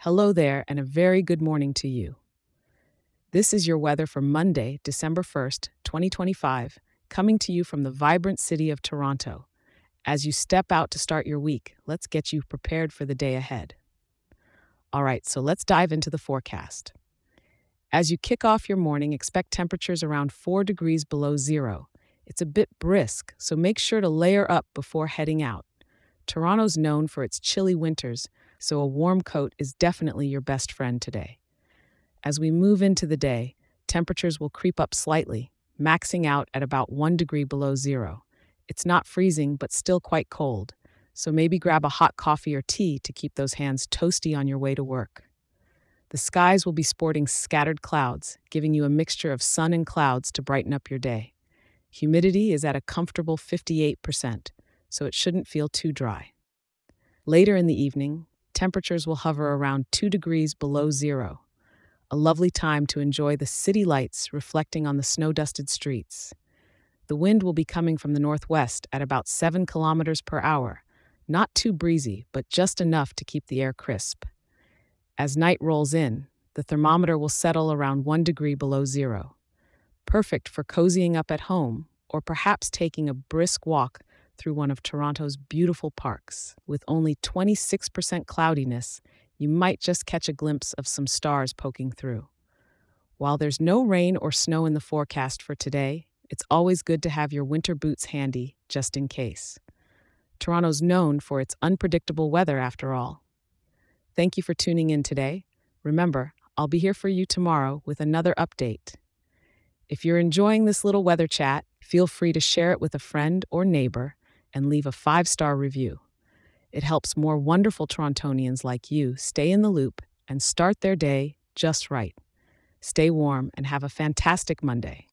Hello there, and a very good morning to you. This is your weather for Monday, December 1st, 2025, coming to you from the vibrant city of Toronto. As you step out to start your week, let's get you prepared for the day ahead. All right, so let's dive into the forecast. As you kick off your morning, expect temperatures around 4 degrees below zero. It's a bit brisk, so make sure to layer up before heading out. Toronto's known for its chilly winters, so a warm coat is definitely your best friend today. As we move into the day, temperatures will creep up slightly, maxing out at about 1 degree below zero. It's not freezing, but still quite cold, so maybe grab a hot coffee or tea to keep those hands toasty on your way to work. The skies will be sporting scattered clouds, giving you a mixture of sun and clouds to brighten up your day. Humidity is at a comfortable 58%, so it shouldn't feel too dry. Later in the evening, temperatures will hover around 2 degrees below zero, a lovely time to enjoy the city lights reflecting on the snow-dusted streets. The wind will be coming from the northwest at about 7 kilometers per hour, not too breezy, but just enough to keep the air crisp. As night rolls in, the thermometer will settle around 1 degree below zero, perfect for cozying up at home or perhaps taking a brisk walk through one of Toronto's beautiful parks. With only 26% cloudiness, you might just catch a glimpse of some stars poking through. While there's no rain or snow in the forecast for today, it's always good to have your winter boots handy just in case. Toronto's known for its unpredictable weather after all. Thank you for tuning in today. Remember, I'll be here for you tomorrow with another update. If you're enjoying this little weather chat, feel free to share it with a friend or neighbor and leave a 5-star review. It helps more wonderful Torontonians like you stay in the loop and start their day just right. Stay warm and have a fantastic Monday.